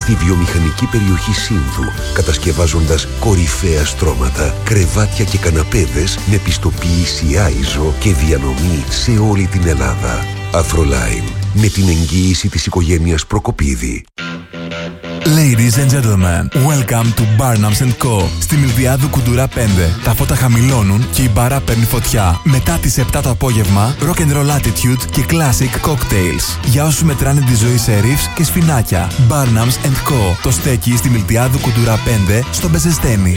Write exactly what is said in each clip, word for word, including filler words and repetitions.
στη βιομηχανική περιοχή Σύνδου, κατασκευάζοντας κορυφαία στρώματα, κρεβάτια και καναπέδες με πιστοποίηση άιζο και διανομή σε όλη την Ελλάδα. Afroline, με την εγγύηση της οικογένειας Προκοπίδη. Ladies and gentlemen, welcome to Barnums and Co. Στη Μιλτιάδου Κουντουρά πέντε. Τα φώτα χαμηλώνουν και η μπάρα παίρνει φωτιά. Μετά τις επτά το απόγευμα, rock and roll attitude και classic cocktails. Για όσους μετράνε τη ζωή σε ρίφς και σφινάκια. Barnums and Co. Το στέκει στη Μιλτιάδου Κουντουρά πέντε στο Μπεζεστένι.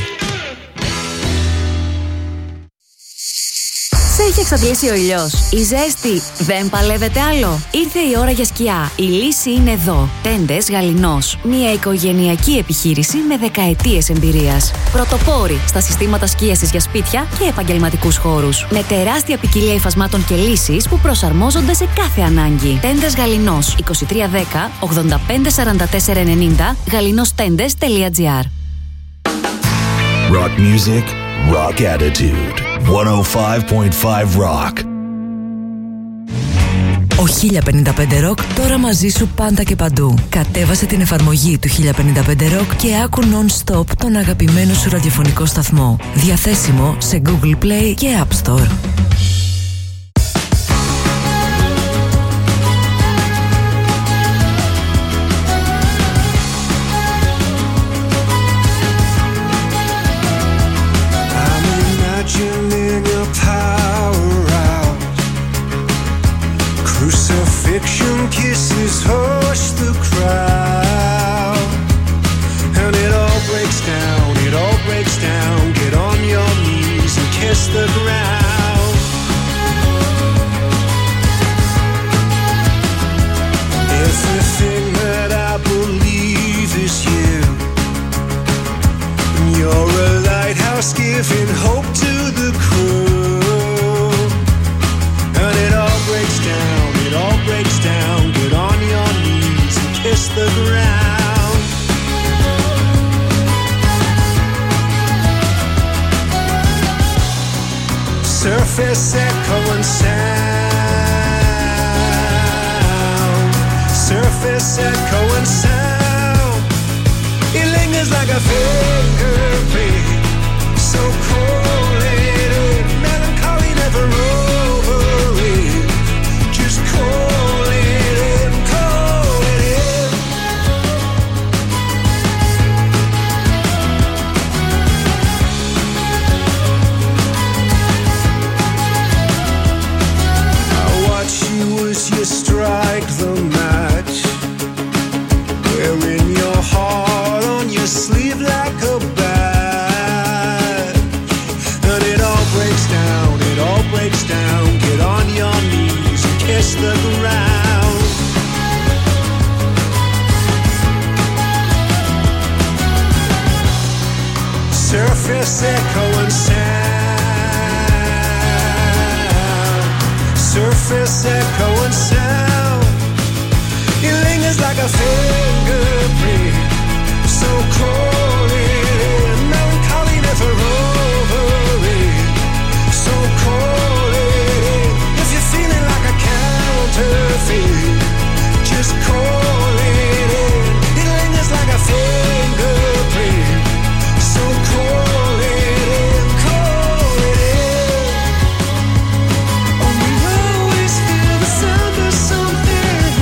Σε έχει εξαντλήσει ο ήλιος. Η ζέστη δεν παλεύεται άλλο. Ήρθε η ώρα για σκιά. Η λύση είναι εδώ. Τέντες Γαληνός. Μια οικογενειακή επιχείρηση με δεκαετίες εμπειρίας. Πρωτοπόροι στα συστήματα σκίασης για σπίτια και επαγγελματικούς χώρους. Με τεράστια ποικιλία υφασμάτων και λύσεις που προσαρμόζονται σε κάθε ανάγκη. Τέντες Γαληνός. είκοσι τρία δέκα ογδόντα πέντε σαράντα τέσσερα ενενήντα γαληνόστέντες τελεία τζι άρ. Rock music, rock attitude. εκατόν πέντε κόμμα πέντε Rock. Ο χίλια πενήντα πέντε Rock τώρα μαζί σου πάντα και παντού. Κατέβασε την εφαρμογή του χίλια πενήντα πέντε Rock και άκου non-stop τον αγαπημένο σου ραδιοφωνικό σταθμό. Διαθέσιμο σε Google Play και App Store. Kisses hush the crowd, and it all breaks down, it all breaks down. Get on your knees and kiss the ground. Everything that I believe is you. You're a lighthouse giving hope to the crew, and it all breaks down, it all breaks down. Get on your knees and kiss the ground. Surface echo and sound. Surface echo and sound. It lingers like a fingerprint, so cold-headed, melancholy, never over it. Just call it in, call it in. I watch you as you strike the match, wearing your heart on your sleeve like a badge. And it all breaks down, it all breaks down. Get on your knees and kiss the ground. Surface echo and sound. Surface echo and sound. It lingers like a fingerprint, so cold-headed, melancholy, never over it. So cold-headed, if you're feeling like a counterfeit, just call it in. It lingers like a fingerprint, so call it in, call it in. Oh, we always feel the sound of something.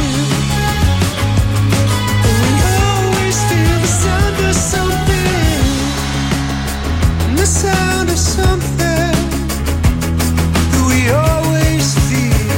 Oh, we always feel the sound of something. The sound of something that we always feel.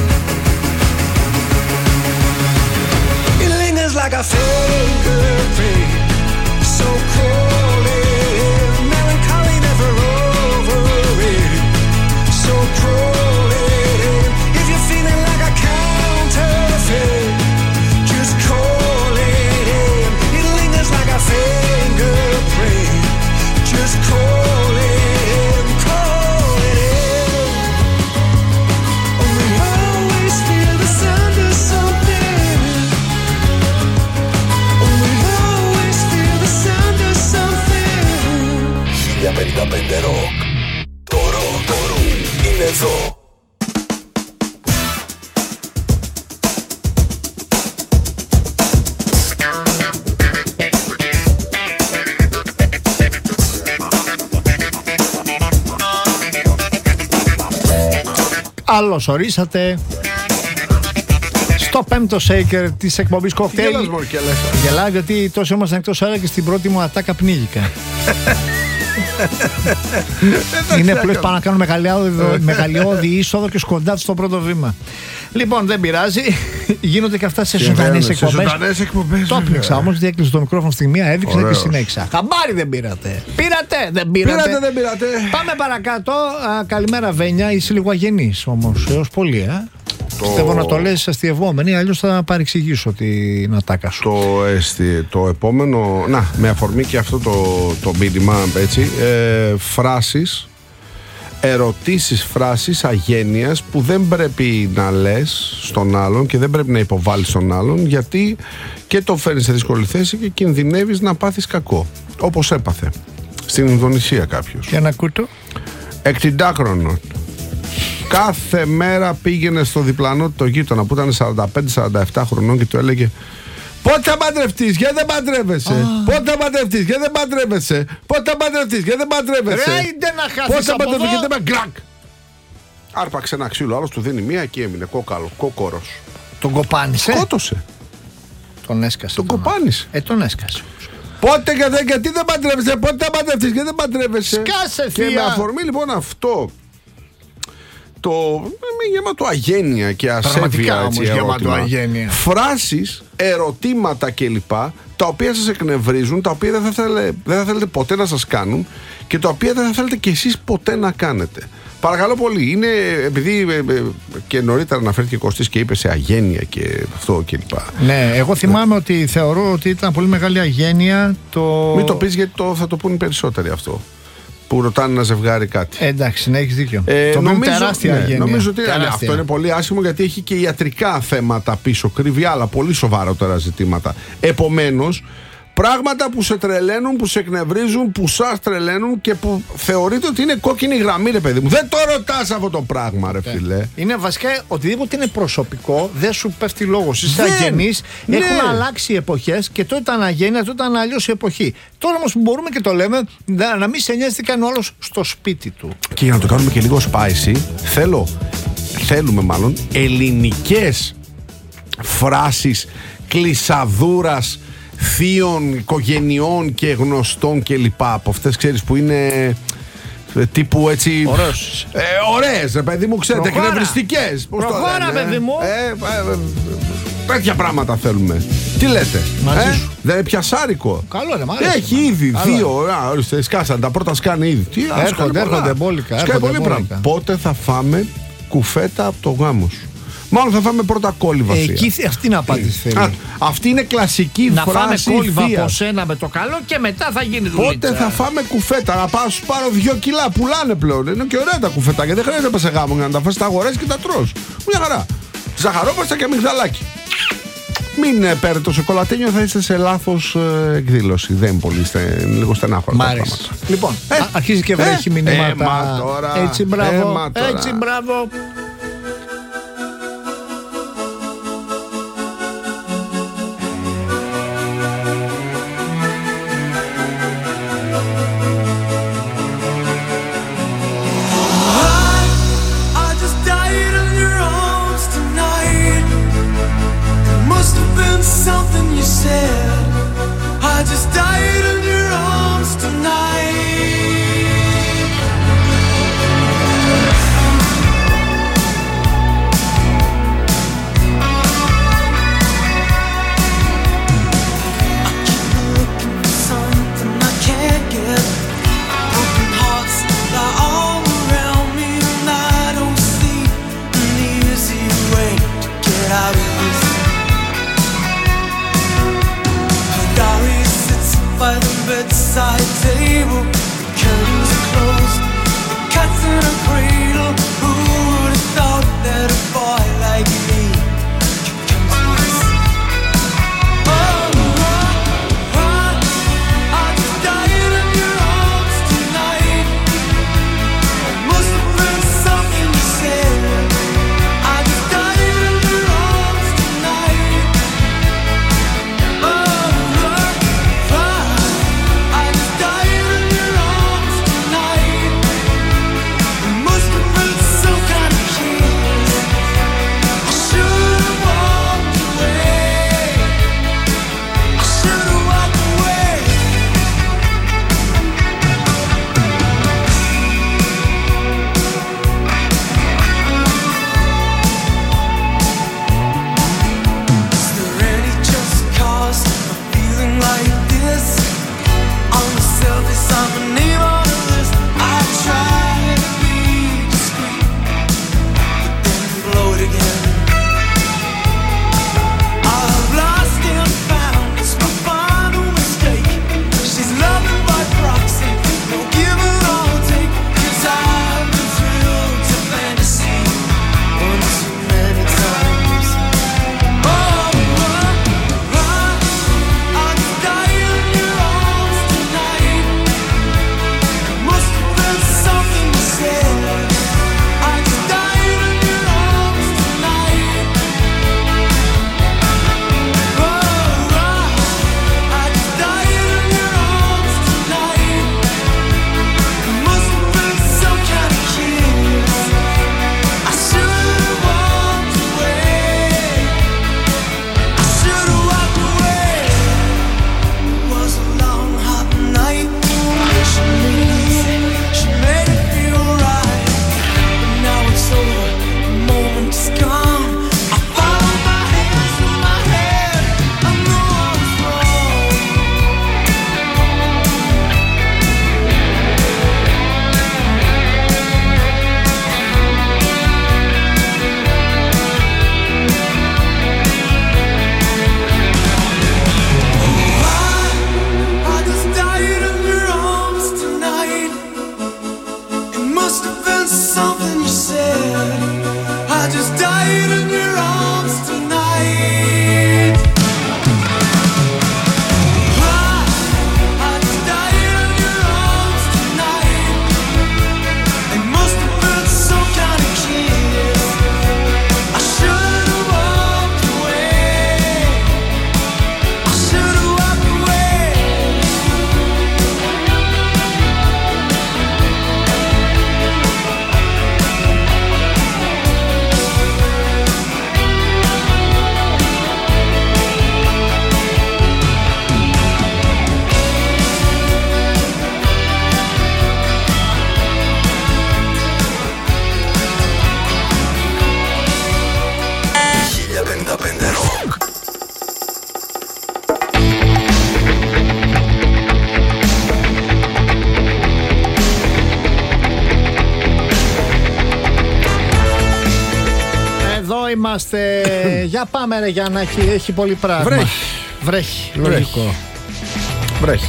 It lingers like a fingerprint, so cold-headed, melancholy, never over it. So cold-headed, if you're feeling like a counterfeit, just call it in. It lingers like a fingerprint, just call it in, call it in. Oh, we always feel the sound of something. Oh, we always feel the sound of something. χίλια πενήντα πέντε Rock. Το rock, το rock είναι εδώ. Καλώς ορίσατε στο πέμπτο shaker της εκπομπής Cocktail. Γελάς μόνο και λες. Γελάω γιατί τόσο ήμασταν εκτός αέρα και στην πρώτη μου ατάκα πνίγηκα. Είναι πλούς πάνω να κάνω μεγαλειώδη είσοδο και σκοντάφτω στο πρώτο βήμα. Λοιπόν, δεν πειράζει. Γίνονται και αυτά σε ζωντανές εκπομπές. Το έπνιξα όμως, διέκλεισε το μικρόφωνο στη μία, έδειξε και συνέχισα. Χαμπάρι δεν πήρατε. Πήρατε, δεν πήρατε. Πήρατε, δεν πήρατε. Πάμε παρακάτω. Α, καλημέρα Βένια, είσαι λίγο αγενής όμως, έως πολύ, ε. Το... Πιστεύω να το λες αστειευόμενοι, αλλιώς θα παρεξηγήσω την ατάκα σου. Το, εστι... το επόμενο, να, με αφορμή και αυτό το, το μήνυμα, έτσι, ε, φράσεις, ερωτήσεις, φράσεις αγένειας που δεν πρέπει να λες στον άλλον και δεν πρέπει να υποβάλεις στον άλλον, γιατί και το φέρνεις σε δύσκολη θέση και κινδυνεύεις να πάθεις κακό, όπως έπαθε στην Ινδονησία κάποιος. Και ένα κούτο εξήντα κάθε μέρα πήγαινε στο διπλανό του το γείτονα που ήταν σαράντα πέντε σαράντα επτά χρονών και του έλεγε: πότε θα παντρευτείς και δεν παντρεύεσαι. Oh. Πότε θα παντρευτείς και δεν παντρεύεσαι. Πότε θα παντρευτείς και δεν παντρεύεσαι. Ρε, είτε να χάσεις από εδώ. Και δεν παντρεύεσαι. Άρπαξε ένα ξύλο, άλλος του δίνει μία και έμεινε κόκαλο, κόκορος. Τον κοπάνισε. Σκότωσε. Τον έσκασε. Τον κοπάνισε. Ε, τον έσκασε. Πότε και δεν, γιατί δεν παντρεύεσαι. Πότε θα παντρευτείς και δεν παντρεύεσαι. Σκάσε, θεία. Και με αφορμή λοιπόν αυτό. Το με γεμάτο αγένεια και ασέβεια, έτσι, γεμάτο αγένεια. Φράσεις, ερωτήματα κλπ, τα οποία σας εκνευρίζουν, τα οποία δεν θα, θέλε, δεν θα θέλετε ποτέ να σας κάνουν και τα οποία δεν θα θέλετε κι εσείς ποτέ να κάνετε. Παρακαλώ πολύ, είναι επειδή ε, ε, και νωρίτερα αναφέρθηκε Κωστής και είπε σε αγένεια και αυτό κλπ. Ναι, εγώ θυμάμαι ναι. ότι θεωρώ ότι ήταν πολύ μεγάλη αγένεια το... Μην το πεις γιατί το, θα το πούν περισσότεροι αυτό. Που ρωτάνε ένα ζευγάρι κάτι. Ε, εντάξει, ναι, έχεις δίκιο. Ε, το νομίζω, τεράστια ναι, αγένεια. Νομίζω ότι τεράστια. Ναι, αυτό είναι πολύ άσχημο γιατί έχει και ιατρικά θέματα πίσω. Κρύβει άλλα πολύ σοβαρότερα ζητήματα. Επομένως, πράγματα που σε τρελαίνουν, που σε εκνευρίζουν, που σας τρελαίνουν και που θεωρείτε ότι είναι κόκκινη γραμμή, ρε παιδί μου. Δεν το ρωτάς αυτό το πράγμα, ρε φίλε. Είναι βασικά οτιδήποτε είναι προσωπικό, δεν σου πέφτει λόγος. Είσαι αγενής, ναι. Έχουν αλλάξει οι εποχές και τότε ήταν αγένεια, τότε ήταν αλλιώς η εποχή. Τώρα όμως μπορούμε και το λέμε να, να μην σε νοιάζει τι κάνει ο άλλος στο σπίτι του. Και για να το κάνουμε και λίγο spicy, θέλω, θέλουμε μάλλον ελληνικές φράσεις κλεισαδούρας θείων, οικογενειών και γνωστών και λοιπά. Από αυτές ξέρεις που είναι τύπου έτσι ωραίες, ε, ωραίες ρε παιδί μου, ξέρετε, εκνευριστικές. Προχώρα παιδί μου. ε, ε, ε, τέτοια πράγματα θέλουμε. Τι λέτε, ε, δεν είναι πιασάρικο. Καλό είναι, μ' αρέσει. Έχει ήδη δύο, ορίστε, σκάσαν τα πρώτα, σκάνε ήδη. Τι, έρχονται, έρχονται μπόλικα. Σκάνε πολύ πράγμα. Πότε θα φάμε κουφέτα από το γάμο σου? Μάλλον θα φάμε πρώτα κόλληβα. Εκεί αυτή είναι απάντηση θέλει. Α, αυτή είναι κλασική να φράση. Να φάμε κόλληβα θεία. Από σένα με το καλό και μετά θα γίνει δουλειά. Πότε θα φάμε κουφέτα? Να πάω σου πάρω δύο κιλά. Πουλάνε πλέον. Είναι και ωραία τα κουφέτα. Δεν χρειάζεται να πας σε γάμο για να τα φας στα αγορές και τα τρως. Μια χαρά. Ζαχαρόπαστα και αμυγδαλάκι. Μην ε, παίρνετε το σοκολατένιο, θα είστε σε λάθος ε, εκδήλωση. Δεν πολύ, είστε λίγο στενάχωρα. Μ' άρεσε. Λοιπόν, ε, α, αρχίζει και βρέχει ε, μηνύματα. Ε, τώρα, έτσι μπράβο. Ε, έτσι μπράβο. Diary sits Είμαστε. Για πάμε ρε Γιάννακη, έχει πολύ πράγμα. Βρέχει. Βρέχει, λογικό. Βρέχει.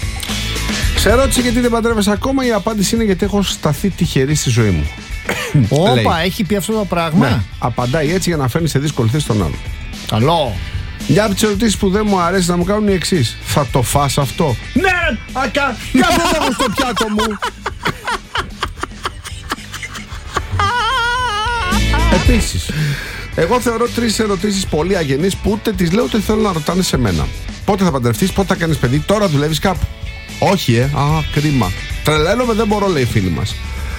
Σε ερώτηση γιατί δεν παντρεύεσαι ακόμα, η απάντηση είναι γιατί έχω σταθεί τυχερή στη ζωή μου. Όπα, έχει πει αυτό το πράγμα. Ναι, απαντάει έτσι για να φέρνει σε δύσκολη θέση τον άλλον. Καλό. Μια από τις ερωτήσεις που δεν μου αρέσει να μου κάνουν οι εξής. Θα το φας αυτό? Ναι, ακα, κάτω εδώ στο πιάτο μου. Επίσης, εγώ θεωρώ τρεις ερωτήσεις πολύ αγενείς που ούτε τις λέω ούτε θέλω να ρωτάνε σε μένα. Πότε θα παντρευτείς, πότε θα κάνεις παιδί, τώρα δουλεύεις κάπου? Όχι, ε, α, κρίμα. Τρελαίνομαι, δεν μπορώ, λέει η φίλη μας.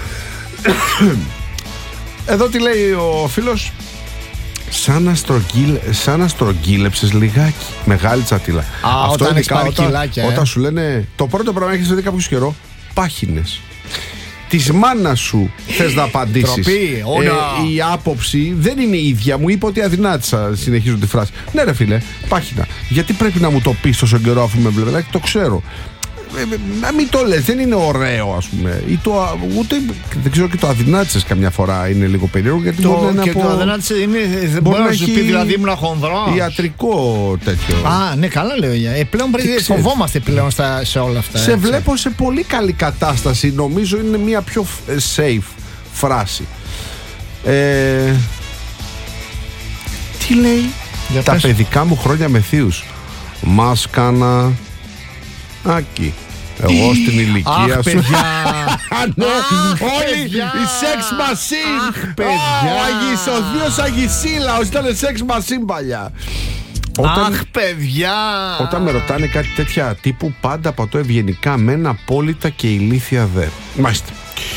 Εδώ τι λέει ο φίλος? Σαν να, στρογγύλ, σαν να στρογγύλεψες λιγάκι. Μεγάλη τσατίλα. Α, αυτό όταν ειδικά όταν, κιλάκια, ε. όταν σου λένε το πρώτο πράγμα έχεις δει κάποιο καιρό, πάχινες. Της μάνας σου θες να απαντήσεις. Τροπή, ε, η άποψη δεν είναι η ίδια. Μου είπε ότι αδυνάτησα, συνεχίζω τη φράση. Ναι ρε φίλε, πάχινα. Γιατί πρέπει να μου το πεις τόσο καιρό αφού με βλέπει? Το ξέρω. Να μην το λες, δεν είναι ωραίο, ας πούμε. Ή το, ούτε, δεν ξέρω, και το αδυνάτησες καμιά φορά είναι λίγο περίεργο. Γιατί το, μπορεί να και πω, το αδυνάτησες είναι. Δεν μπορεί να σου πει δηλαδή ήμουν χονδρός. Ιατρικό τέτοιο. Α, ναι, καλά λέω. Ε, πλέον πρέπει, φοβόμαστε πλέον στα, σε όλα αυτά. Σε έτσι. βλέπω σε πολύ καλή κατάσταση. Νομίζω είναι μια πιο safe φράση. Ε, τι λέει? Για τα πες. παιδικά μου χρόνια με θείους μας κάνα άκη. Εγώ στην ηλικία Αχ, σου. παιδιά. Ναι, Αχ, όλοι παιδιά. η sex machine. Αχ, παιδιά. Ο Αγίς, ο Δίος Αγισίλαος ήταν sex machine παλιά. Όταν, Αχ, παιδιά. όταν με ρωτάνε κάτι τέτοια τύπου, πάντα πατώ ευγενικά με ένα απόλυτα και ηλίθια δε. Μάλιστα.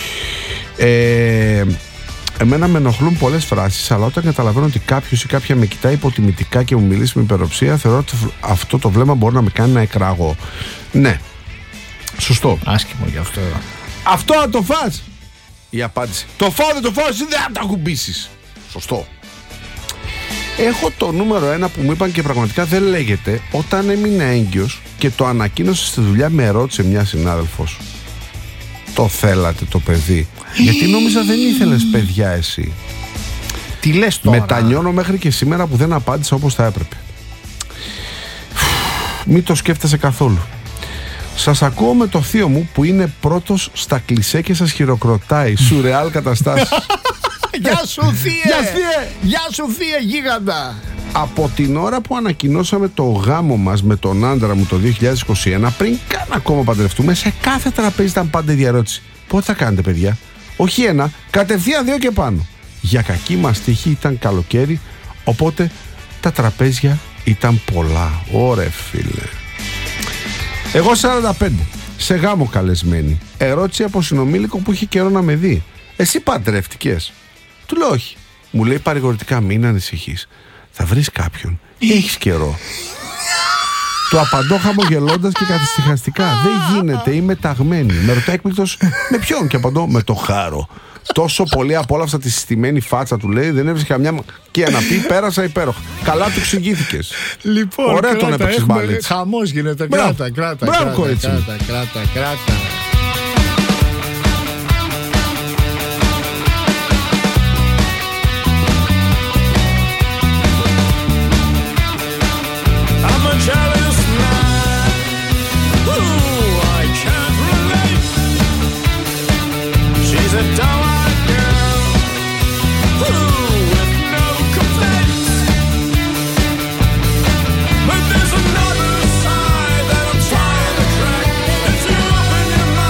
Ε, εμένα με ενοχλούν πολλές φράσεις, αλλά όταν καταλαβαίνω ότι κάποιος ή κάποια με κοιτάει υποτιμητικά και μου μιλήσει με υπεροψία, θεωρώ ότι αυτό το βλέμμα μπορεί να με κάνει να εκραγώ. Ναι. Σωστό. Άσχημο γι' αυτό. Αυτό να το φας. Η απάντηση. Το φάω, δεν το φάω, εσύ δεν θα τα ακουμπήσεις. Σωστό. Έχω το νούμερο ένα που μου είπαν και πραγματικά δεν λέγεται. Όταν έμεινε έγκυος και το ανακοίνωσε στη δουλειά, με ρώτησε μια συνάδελφος, το θέλατε το παιδί? Γιατί νόμιζα δεν ήθελες παιδιά εσύ. Τι λες τώρα? Μετανιώνω μέχρι και σήμερα που δεν απάντησα όπως θα έπρεπε. Μην το σκέφτεσαι καθόλου. Σας ακούω με το θείο μου που είναι πρώτος στα κλισέ και σας χειροκροτάει. Σουρεάλ καταστάσεις. Γεια σου θύε! Γεια σου θύε γίγαντα! Από την ώρα που ανακοινώσαμε το γάμο μας με τον άντρα μου το δύο χιλιάδες είκοσι ένα, πριν καν ακόμα παντρευτούμε, σε κάθε τραπέζι ήταν πάντα η διαρώτηση. Πότε θα κάνετε παιδιά? Όχι ένα, κατευθείαν δύο και πάνω. Για κακή μας τύχη ήταν καλοκαίρι, οπότε τα τραπέζια ήταν πολλά. Ωρε φίλε. Εγώ σαράντα πέντε, σε γάμο καλεσμένη. Ερώτηση από συνομήλικο που είχε καιρό να με δει. Εσύ παντρεύτηκες? Του λέω όχι. Μου λέει παρηγορητικά, μην ανησυχείς, θα βρεις κάποιον, έχεις καιρό. Του απαντώ χαμογελώντας και καθυστυχαστικά, δεν γίνεται, είμαι ταγμένη. Με ρωτάει έκπληκτος, με ποιον? Και απαντώ, με το Χάρο. Τόσο πολύ απόλαυσα τη συστημένη φάτσα του, λέει, δεν έβρισκα καμιά και να πει, πέρασα υπέροχα. Καλά του εξηγήθηκες. Λοιπόν, ωραία κράτα, τον έπαιξες μπάλετς. Χαμός γίνεται, Μπράβο. κράτα, κράτα, Μπράβο, κράτα, κορίτσι. κράτα, κράτα, κράτα. But there's another side that I'm trying to crack. If you open your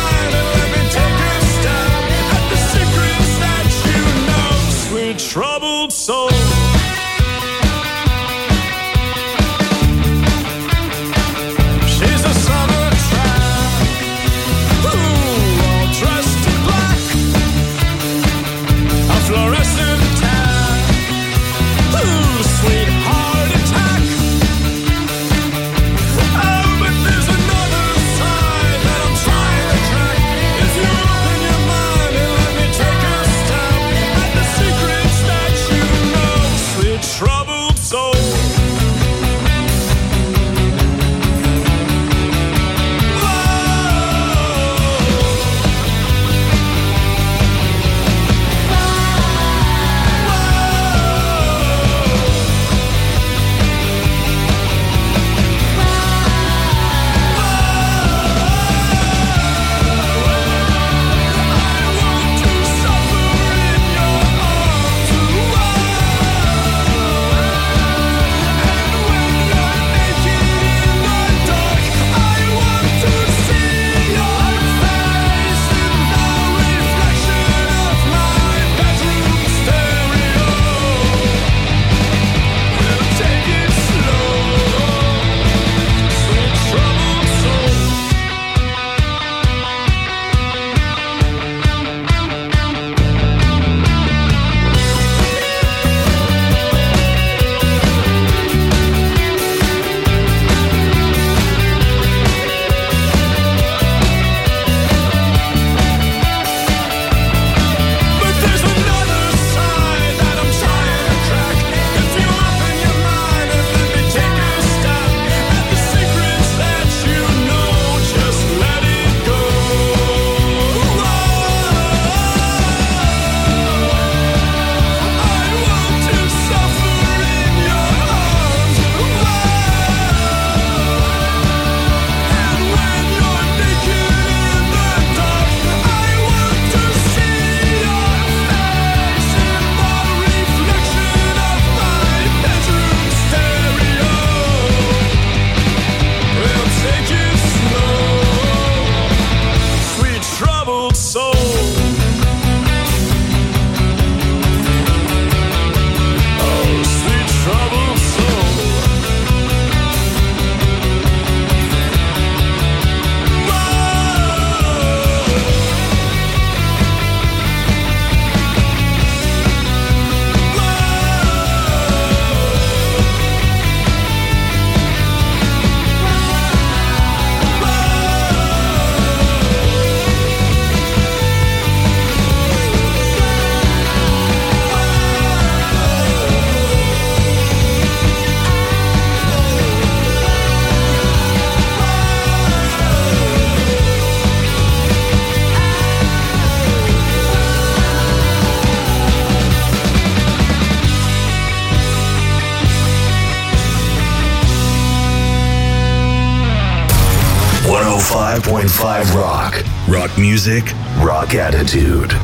εκατόν πέντε κόμμα πέντε Rock. Rock music, rock attitude.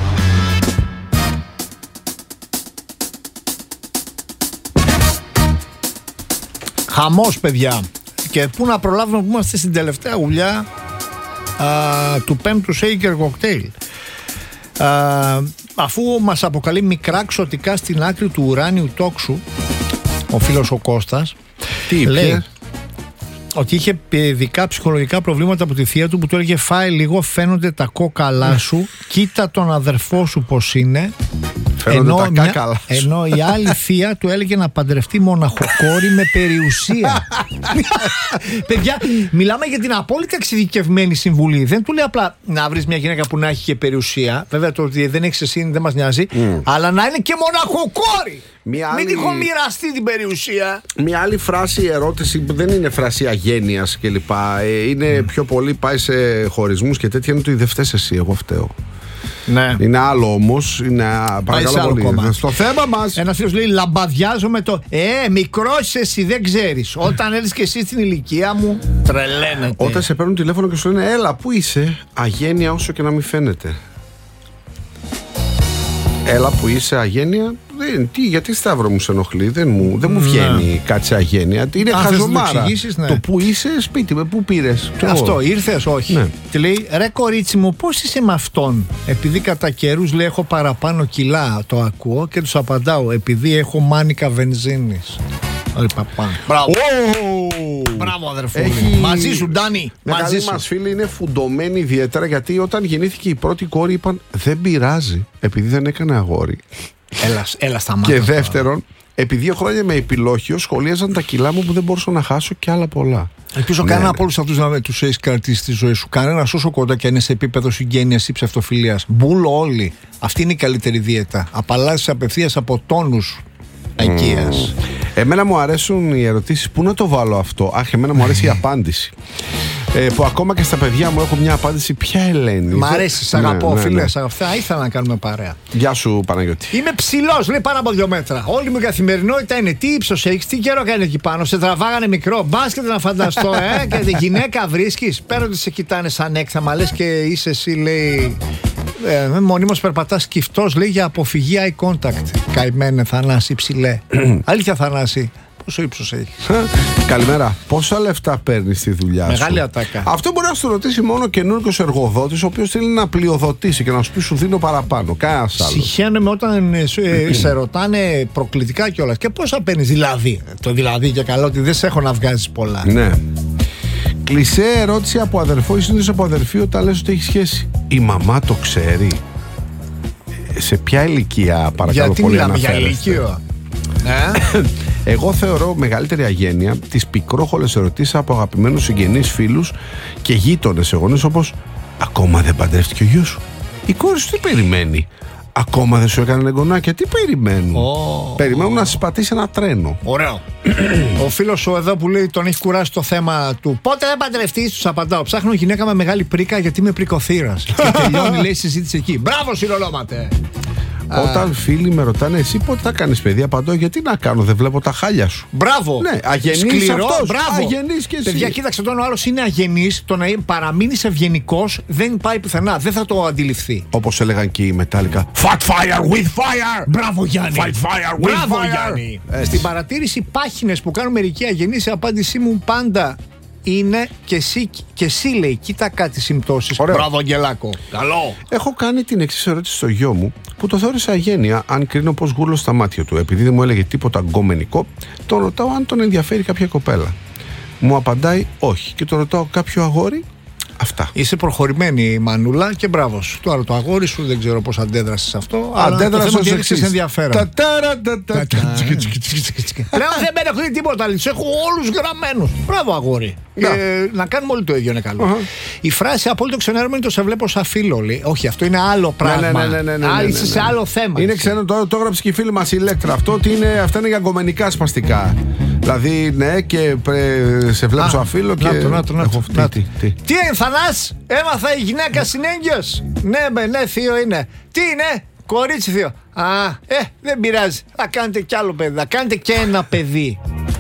Χαμός, παιδιά. Και πού να προλάβουμε που είμαστε στην τελευταία γουλιά α, του πέμπτου Shaker Cocktail. Α, αφού μας αποκαλεί μικρά ξωτικά στην άκρη του ουράνιου τόξου ο φίλος ο Κώστας, τι λέει ότι είχε παιδικά ψυχολογικά προβλήματα από τη θεία του που του έλεγε φάει λίγο, φαίνονται τα κόκαλά σου, κοίτα τον αδερφό σου πως είναι. Ενώ, τα μια, ενώ η άλλη θεία του έλεγε να παντρευτεί μοναχοκόρη με περιουσία. Παιδιά, μιλάμε για την απόλυτα εξειδικευμένη συμβουλή. Δεν του λέει απλά να βρεις μια γυναίκα που να έχει και περιουσία. Βέβαια το ότι δεν έχεις εσύ δεν μας νοιάζει. Mm. Αλλά να είναι και μοναχοκόρη. Μια Μην άλλη... τυχόν μοιραστεί την περιουσία. Μια άλλη φράση, ερώτηση που δεν είναι φράση αγένειας κλπ. Είναι mm. πιο πολύ πάει σε χωρισμούς και τέτοια. Είναι το δεν φταίς εσύ, εγώ φταίω. Ναι. Είναι άλλο όμως. Είναι παρακαλώ πολύ. Στο θέμα μας. Ένας φίλος λέει λαμπαδιάζω με το Ε, μικρός εσύ δεν ξέρεις. Όταν έρθεις και εσύ στην ηλικία μου, τρελαίνεται. Όταν σε παίρνουν τηλέφωνο και σου λένε έλα, πού είσαι, αγένεια όσο και να μην φαίνεται. Έλα που είσαι, αγένεια. Δεν, τι, γιατί Σταύρο μου σε ενοχλεί, δεν μου, δεν μου βγαίνει ναι. κάτι σε αγένεια. Είναι χαζομάρα. Ναι. Το που είσαι, σπίτι με, πού πήρες. Αυτό, ήρθες, όχι. Ναι. Και λέει, ρε κορίτσι μου, πώς είσαι με αυτόν. Επειδή κατά καιρούς λέει έχω παραπάνω κιλά, το ακούω και τους απαντάω, επειδή έχω μάνικα βενζίνης. Μπράβο. Oh! Μπράβο, αδερφό. Έχει... Μαζί σου, Ντάνι. Μεγάλοι μας φίλοι είναι φουντωμένοι ιδιαίτερα γιατί όταν γεννήθηκε η πρώτη κόρη είπαν δεν πειράζει επειδή δεν έκανε αγόρι. Έλα, έλα στα μάτια. Και δεύτερον, επειδή δύο χρόνια με επιλόχιο σχολίαζαν τα κιλά μου που δεν μπορούσα να χάσω και άλλα πολλά. Ελπίζω ναι, κανένα ναι. από όλους αυτούς να τους έχεις κρατήσει στη ζωή σου. Κανένα όσο κοντά και αν είναι σε επίπεδο συγγένειας ή ψευτοφιλίας. Μπούλο όλοι. Αυτή είναι η καλύτερη δίαιτα. Απαλλάσσεις απευθείας από τόνους οικίας. Mm. Εμένα μου αρέσουν οι ερωτήσεις. Πού να το βάλω αυτό. Αχ, εμένα μου αρέσει η απάντηση. Ε, που ακόμα και στα παιδιά μου έχω μια απάντηση. Ποια Ελένη. Μ' αρέσει, σ' αγαπώ, ναι, φίλε. Ναι, ναι. Αυτά ήθελα να κάνουμε παρέα. Γεια σου, Παναγιώτη. Είμαι ψηλός, λέει πάνω από δύο μέτρα. Όλη μου η καθημερινότητα είναι τι ύψος έχεις, τι καιρό κάνει εκεί πάνω. Σε τραβάγανε μικρό. Μπάσκετ να φανταστώ, ε. Και τη γυναίκα βρίσκεις. Πέρα ότι σε κοιτάνε σαν έκθαμα, λες και είσαι εσύ, λέει. Ε, μονίμως περπατάς σκυφτός, λέει για αποφυγή eye contact. Καημένε Θανάση, ψηλέ. Αλήθεια, Θανάση. Πόσο ύψος έχει. Καλημέρα. Πόσα λεφτά παίρνει στη δουλειά σου? Μεγάλη ατάκα. Αυτό μπορεί να σου ρωτήσει μόνο καινούργιος εργοδότης, ο οποίος θέλει να πλειοδοτήσει και να σου πει σου δίνω παραπάνω. Κανένας άλλος. Συχαίνομαι όταν ε, ε, σε ρωτάνε προκλητικά κιόλας. Και πόσα παίρνει δηλαδή. Το δηλαδή και καλό ότι δεν σε έχω να βγάζεις πολλά. Ναι. Κλισέ ερώτηση από αδερφό ή συνήθως από αδερφή όταν λες ότι έχει σχέση. Η μαμά το ξέρει. Σε ποια ηλικία παρακαλώ? Γιατί πολύ μιλάμε για ηλικία? Ε? Εγώ θεωρώ μεγαλύτερη αγένεια τις πικρόχολες ερωτήσεις από αγαπημένους συγγενείς, φίλους και γείτονες σε γονείς όπως ακόμα δεν παντρεύτηκε ο γιος σου? Η κόρη σου τι περιμένει? Ακόμα δεν σου έκανε εγγονάκια? Τι περιμένουν? Oh, περιμένουν oh. να σας πατήσει ένα τρένο. Ωραίο. Ο φίλος σου εδώ που λέει τον έχει κουράσει το θέμα του πότε δεν παντρευτείς, τους απαντάω. Ψάχνω γυναίκα με μεγάλη πρίκα γιατί είμαι πρικοθύρας. Και τελειώνει, λέει, συζήτηση εκεί. Μπράβο, συνολώματε. Όταν φίλοι με ρωτάνε εσύ πότε θα κάνεις παιδί, απαντώ γιατί να κάνω, δεν βλέπω τα χάλια σου. Μπράβο. Ναι, αγενής αυτός. Μπράβο. Αγενής και εσύ. Παιδιά, κοίταξε, όταν ο άλλος είναι αγενής, το να παραμείνεις ευγενικός δεν πάει πουθενά. Δεν θα το αντιληφθεί. Όπως έλεγαν και οι Metallica. Fight fire with fire. Μπράβο, Γιάννη. Fight fire with Μπράβο, fire. Γιάννη. Στην παρατήρηση πάχινες που κάνουν μερικοί αγενείς, η απάντησή μου πάντα είναι και εσύ, και εσύ λέει, κοίτα κάτι συμπτώσεις. Μπράβο, Αγγελάκο. Καλό. Έχω κάνει την εξής ερώτηση στο γιο μου που το θεώρησα αγένεια, αν κρίνω πως γούρλω στα μάτια του. Επειδή δεν μου έλεγε τίποτα γκομενικό, τον ρωτάω αν τον ενδιαφέρει κάποια κοπέλα. Μου απαντάει όχι. Και τον ρωτάω κάποιο αγόρι. Αυτά. Είσαι προχωρημένη, Μανούλα, και μπράβο σου. Τώρα το αγόρι σου δεν ξέρω πώς αντέδρασε σε αυτό. Αντέδρασε ως εξής. Ενδιαφέρον. Πλέον δεν με ενοχλεί τίποτα. Τους έχω όλους γραμμένους. Μπράβο, αγόρι. Να κάνουμε όλοι το ίδιο, είναι καλό. Η φράση απόλυτο ξενέρωμα είναι το σε βλέπω σαν φίλο. Όχι, αυτό είναι άλλο πράγμα. Είσαι σε άλλο θέμα. Είναι ξένο, το έγραψε και η φίλη μας η Ηλέκτρα. Αυτό αυτά είναι για γκομενικά σπαστικά. Δηλαδή, ναι, και σε βλέπω σαν φίλο και. Τι είναι, Θανάς, έμαθα η γυναίκα συνέγγιος. Ναι, ναι, θείο είναι. Τι είναι, κορίτσι θείο. Α, ε, δεν πειράζει. Θα κάνετε κι άλλο παιδί, θα κάνετε και ένα παιδί.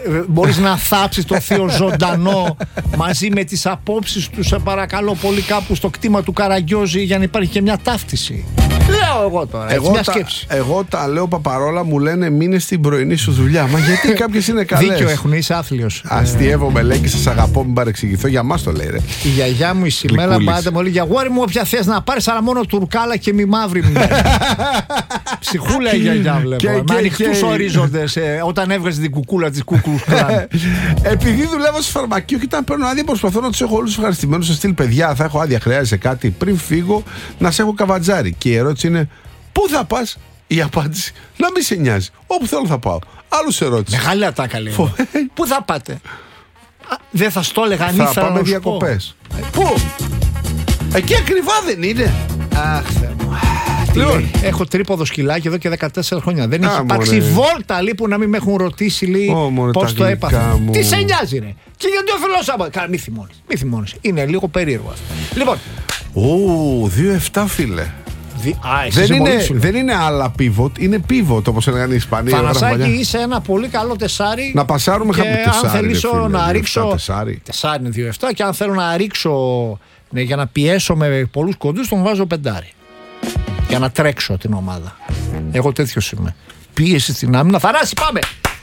μπορείς να θάψεις το θείο ζωντανό μαζί με τις απόψεις του, σε παρακαλώ πολύ, κάπου στο κτήμα του Καραγκιόζη, για να υπάρχει και μια ταύτιση. Λέω εγώ τώρα, έτσι, εγώ μια τα, σκέψη. Εγώ τα λέω παπαρόλα, μου λένε μείνε στην πρωινή σου δουλειά. Μα γιατί κάποιες είναι καλές. Δίκιο έχουν, είσαι άθλιος. Αστείευομαι, λέει, και σας αγαπώ, μην παρεξηγηθώ. Για μας το λέει, ρε. Η γιαγιά μου η Σιμέλα πάντα μου λέει: για γόρι μου, όποια θες να πάρεις, αλλά μόνο τουρκάλα και μη μαύρη μου. Ψυχούλα η γιαγιά, βλέπω. Και, με ανοιχτούς ορίζοντες, ε, όταν έβγαζε την κουκούλα της Κούκλους Κλάν. Επειδή δουλεύω σε φαρμακείο και όταν παίρνω άδεια, προσπαθώ να τους έχω όλους ευχαριστημένους. Σε στυλ, παιδιά, θα έχω άδεια, χρειάζεται κάτι πριν φύγω να σε έχω καβατζάρι. Και η ερώτηση είναι: πού θα πας? Η απάντηση: να μην σε νοιάζει. Όπου θέλω θα πάω. Άλλους ερώτηση. Μεγάλη ατάκα λέει. Πού θα πάτε? Α, δεν θα στο έλεγα αν ήθελα. Θα πάμε διακοπές. Πού? Εκεί ακριβά δεν είναι? Αχ, Θεέ μου. Λοιπόν, έχω τρίποδο σκυλάκι εδώ και δεκατέσσερα χρόνια. Δεν έχει υπάρξει βόλτα λέει, που να μην με έχουν ρωτήσει πώς το έπαθα. Τι σε νοιάζει, ρε? Και γιατί ο φιλός άμα. Καλά, μη θυμώνεις. Μη θυμώνεις. Είναι λίγο περίεργο αυτό. Λοιπόν. Ω, δύο επτά φίλε. Δι... Α, δεν, είναι, δεν είναι άλλα pivot, είναι pivot όπως έλεγαν οι Ισπανοί. Θανασάκη, είσαι ένα πολύ καλό τεσάρι. Να πασάρουμε και χαμηλό τεσάρι. Αν θελήσω να ρίξω. Τεσάρι. Τεσάρι είναι δύο επτά. Και αν θέλω να ρίξω, ναι, για να πιέσω με πολλούς κοντούς, τον βάζω πεντάρι. Για να τρέξω την ομάδα. Εγώ τέτοιος είμαι. Πίεση στην άμυνα. Θανάση, πάμε!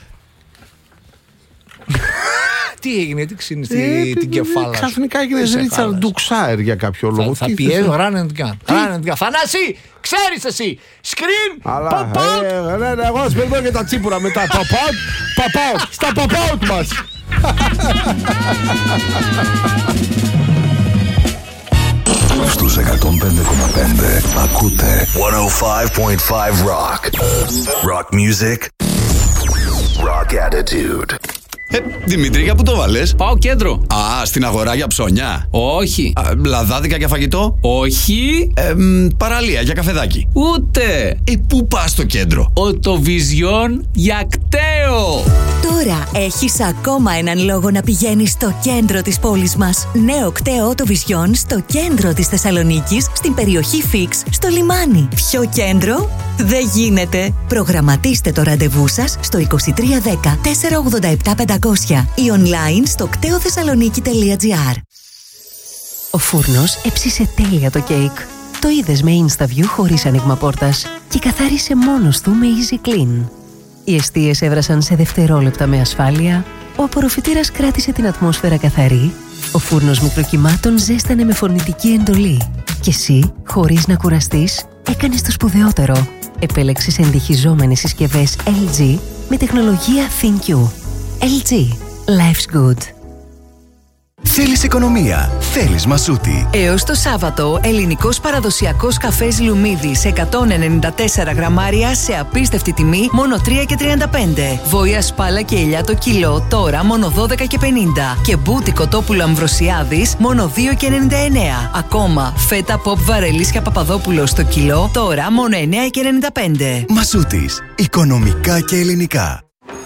Τι έγινε, τι ξύνει ε, την κεφάλα. Ξαφνικά έγινε Ρίτσαρντ Ντουξάερ για κάποιο λόγο. Θα, θα πιέζω, run and gun. Run and gun. Θανάση, ξέρεις εσύ. Scream, pop out. Εγώ σας περιμένω για τα τσίπουρα μετά. Pop out, pop out. Στα pop out μας. Στους εκατόν πέντε κόμμα πέντε ακούτε εκατόν πέντε κόμμα πέντε Rock. Rock music. Rock attitude. Ε, Δημήτρη, για πού το βάλες? Πάω κέντρο. Α, στην αγορά για ψώνια. Όχι. Α, λαδάδικα για φαγητό. Όχι. Ε, μ, παραλία για καφεδάκι. Ούτε. Ε, πού πας στο κέντρο? Οτοβιζιόν για κταίο. Τώρα έχεις ακόμα έναν λόγο να πηγαίνεις στο κέντρο της πόλης μας. Νέο κταίο Οτοβιζιόν στο κέντρο της Θεσσαλονίκης, στην περιοχή Φίξ, στο λιμάνι. Ποιο κέντρο? Δεν γίνεται. Προγραμματίστε το ραντεβού σας στο είκοσι τρία δέκα τετρακόσια ογδόντα επτά πεντακόσια ή online στο κτέοθεσσαλονίκη τελεία τζι άρ. Ο φούρνος έψισε τέλεια το κέικ. Το είδες με InstaView χωρίς άνοιγμα πόρτας και καθάρισε μόνος του με Easy Clean. Οι εστίες έβρασαν σε δευτερόλεπτα με ασφάλεια, ο απορροφητήρας κράτησε την ατμόσφαιρα καθαρή, ο φούρνος μικροκυμάτων ζέστανε με φωνητική εντολή και εσύ, χωρίς να κουραστείς, έκανες το σπουδαιότερο. Επέλεξες εντυχιζόμενες συσκευές ελ τζι με τεχνολογία ThinQ. ελ τζι. Life's good. Θέλεις οικονομία, θέλεις Μασούτη. Έως το Σάββατο, ελληνικός παραδοσιακός καφές Λουμίδης εκατόν ενενήντα τέσσερα γραμμάρια σε απίστευτη τιμή, μόνο τρία και τριάντα πέντε. Βόια σπάλα και ελιά το κιλό, τώρα μόνο δώδεκα και πενήντα. Και μπούτι κοτόπουλο Αμβροσιάδης, μόνο δύο και ενενήντα εννέα. Ακόμα, φέτα ποπ Βαρελίσια Παπαδόπουλο στο κιλό, τώρα μόνο εννέα και ενενήντα πέντε. Μασούτης, οικονομικά και ελληνικά.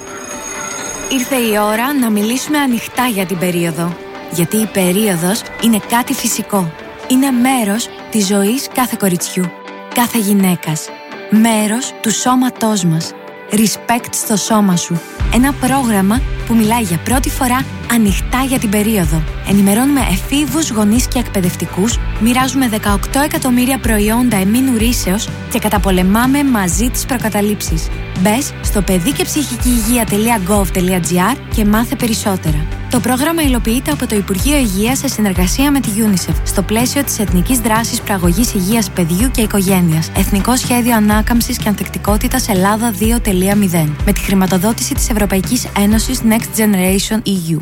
Ήρθε η ώρα να μιλήσουμε ανοιχτά για την περίοδο. Γιατί η περίοδος είναι κάτι φυσικό. Είναι μέρος της ζωής κάθε κοριτσιού, κάθε γυναίκας. Μέρος του σώματός μας. Respect στο σώμα σου. Ένα πρόγραμμα που μιλάει για πρώτη φορά ανοιχτά για την περίοδο. Ενημερώνουμε εφήβους, γονείς και εκπαιδευτικούς, μοιράζουμε δεκαοκτώ εκατομμύρια προϊόντα εμμήνου ρύσεως και καταπολεμάμε μαζί τις προκαταλήψεις. Μπες στο παιδί και ψυχική υγεία τελεία γκοβ τελεία τζι άρ και μάθε περισσότερα. Το πρόγραμμα υλοποιείται από το Υπουργείο Υγείας σε συνεργασία με τη UNICEF στο πλαίσιο της Εθνικής Δράσης Προαγωγής Υγείας Παιδιού και Οικογένειας. Εθνικό Σχέδιο Ανάκαμψης και Ανθεκτικότητας Ελλάδα δύο τελεία μηδέν. Με τη χρηματοδότηση της Ευρωπαϊκής Ένωσης Next Generation ι γιου.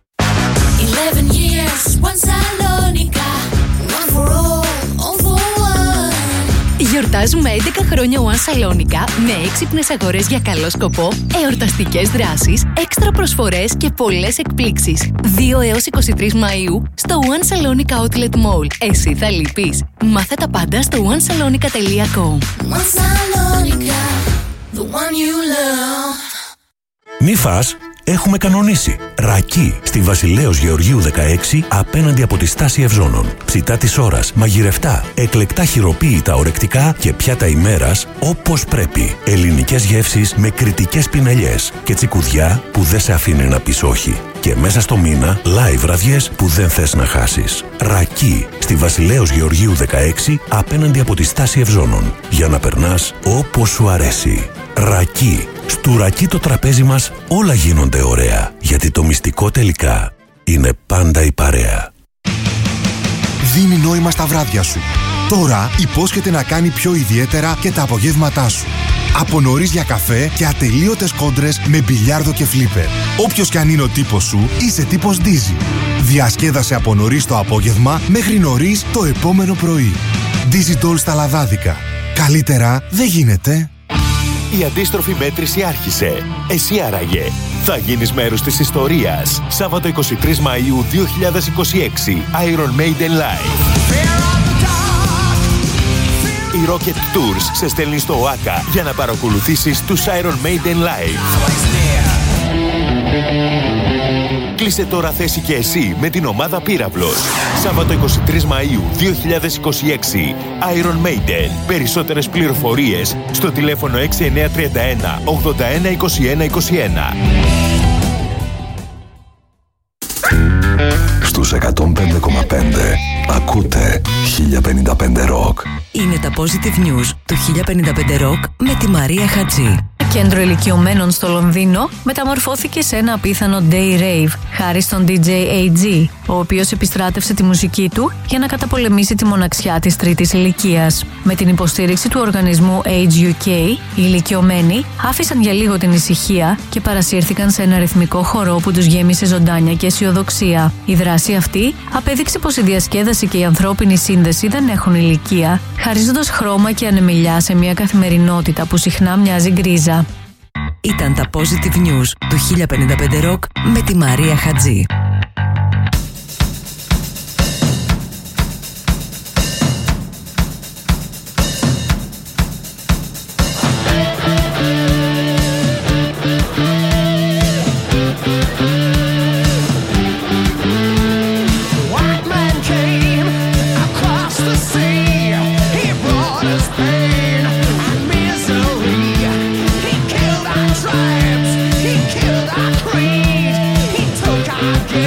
eleven years, one Salonika, one for all, all for one. Γιορτάζουμε έντεκα χρόνια One Salonika με έξυπνες αγορές για καλό σκοπό, εορταστικές δράσεις, έξτρα προσφορές και πολλές εκπλήξεις. δύο έως είκοσι τρεις Μαΐου στο One Salonika Outlet Mall. Εσύ θα λείπεις. Μάθε τα πάντα στο one salonika τελεία com. One Salonika, the one you love. Μη φας, έχουμε κανονίσει. Ρακί στη Βασιλέως Γεωργίου δεκαέξι απέναντι από τη στάση Ευζώνων. Ψητά της ώρας, μαγειρευτά, εκλεκτά χειροποίητα ορεκτικά και πιάτα ημέρας όπως πρέπει. Ελληνικές γεύσεις με κριτικές πινελιές και τσικουδιά που δεν σε αφήνει να πεις όχι. Και μέσα στο μήνα, live βραδιές που δεν θες να χάσεις. Ρακί στη Βασιλέως Γεωργίου δεκαέξι απέναντι από τη στάση Ευζώνων. Για να περνάς όπως σου αρέσει. Ρακί. Στου Ρακί το τραπέζι μας όλα γίνονται ωραία. Γιατί το μυστικό τελικά είναι πάντα η παρέα. Δίνει νόημα στα βράδια σου. Τώρα υπόσχεται να κάνει πιο ιδιαίτερα και τα απογεύματά σου. Από νωρίς για καφέ και ατελείωτες κόντρες με μπιλιάρδο και φλίπερ. Όποιος κι αν είναι ο τύπος σου, είσαι τύπος Dizzy. Διασκέδασε από νωρίς το απόγευμα μέχρι νωρίς το επόμενο πρωί. Dizzy Doll στα λαδάδικα. Καλύτερα δεν γίνεται. Η αντίστροφη μέτρηση άρχισε. Εσύ άραγε θα γίνεις μέρος της ιστορίας. Σάββατο εικοστή τρίτη Μαΐου δύο χιλιάδες είκοσι έξι. Iron Maiden Live. Η Rocket Tours σε στέλνει στο ΟΑΚΑ για να παρακολουθήσεις τους Iron Maiden Live. Κλείσε τώρα θέση και εσύ με την ομάδα Πύραυλος. Σάββατο εικοστή τρίτη Μαΐου δύο χιλιάδες είκοσι έξι. Iron Maiden. Περισσότερες πληροφορίες στο τηλέφωνο έξι εννιά τρία ένα ογδόντα ένα είκοσι ένα είκοσι ένα. Στους εκατόν πέντε κόμμα πέντε ακούτε χίλια πενήντα πέντε Rock. Είναι τα Positive News του χίλια πενήντα πέντε Rock με τη Μαρία Χατζή. Κέντρο ηλικιωμένων στο Λονδίνο μεταμορφώθηκε σε ένα απίθανο day rave χάρη στον ντι τζέι έι τζι, ο οποίος επιστράτευσε τη μουσική του για να καταπολεμήσει τη μοναξιά της τρίτης ηλικίας. Με την υποστήριξη του οργανισμού Age γιου κέι, οι ηλικιωμένοι άφησαν για λίγο την ησυχία και παρασύρθηκαν σε ένα ρυθμικό χορό που τους γέμισε ζωντάνια και αισιοδοξία. Η δράση αυτή απέδειξε πως η διασκέδαση και η ανθρώπινη σύνδεση δεν έχουν ηλικία, χαρίζοντας χρώμα και ανεμιλιά σε μια καθημερινότητα που συχνά μοιάζει γκρίζα. Ήταν τα Positive News του χίλια πενήντα πέντε Rock με τη Μαρία Χατζή. He killed our creed. He took our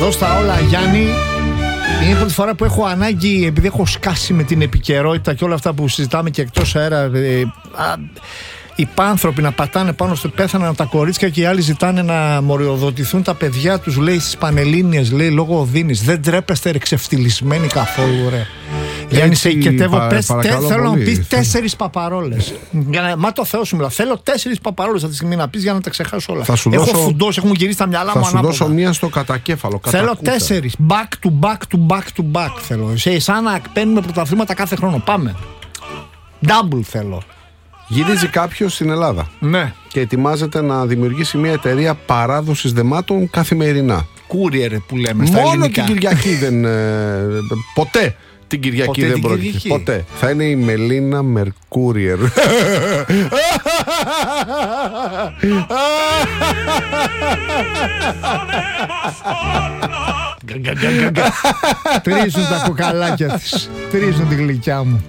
Δώσ' όλα, Γιάννη. Είναι η πρώτη φορά που έχω ανάγκη, επειδή έχω σκάσει με την επικαιρότητα και όλα αυτά που συζητάμε και εκτός αέρα, ε, α, οι πάνθρωποι να πατάνε πάνω στο πέθαναν τα κορίτσια και οι άλλοι ζητάνε να μοριοδοτηθούν τα παιδιά τους, λέει, στις Πανελλήνιες, λέει, λόγω οδύνης. Δεν τρέπεστε ρε ξεφτυλισμένοι καθόλου, ρε. Γιάννη, σε οικετεύω, πες, τε, θέλω να πεις τέσσερις παπαρόλες. Για να, μα το Θεό σου μιλάω. Θέλω τέσσερις παπαρόλες αυτή τη στιγμή να πεις για να τα ξεχάσω όλα. Θα σου έχω δώσω, φουντώσει, έχουν γυρίσει τα μυαλά μου ανάποδα. Θα σου δώσω μία στο κατακέφαλο. Θέλω τέσσερις. Back to back to back to back θέλω. Σε, σαν να παίρνουμε πρωταθλήματα κάθε χρόνο. Πάμε. Double θέλω. Γυρίζει κάποιος στην Ελλάδα. Ναι. Και ετοιμάζεται να δημιουργήσει μια εταιρεία παράδοσης δεμάτων καθημερινά. Courier που λέμε στα Μόνο ελληνικά. την Κυριακή δεν. Ε, ποτέ την Κυριακή Ποτέ δεν την πρόκειται. Κυριακή. Ποτέ. Θα είναι η Μελίνα Μερκούριερ. Τρίζουν τα κοκαλάκια της. Τρίζουν τη γλυκιά μου.